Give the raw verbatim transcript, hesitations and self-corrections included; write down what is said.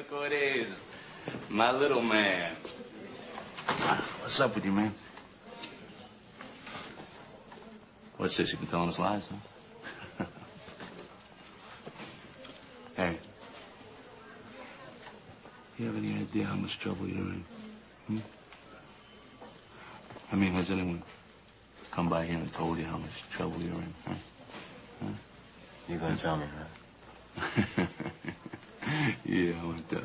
look who it is. My little man. What's up with you, man? What's this? You been telling us lies, huh? Hey. You have any idea how much trouble you're in? Hmm? I mean, has anyone come by here and told you how much trouble you're in, huh? Huh? You gonna tell me, huh? Yeah, I'm gonna tell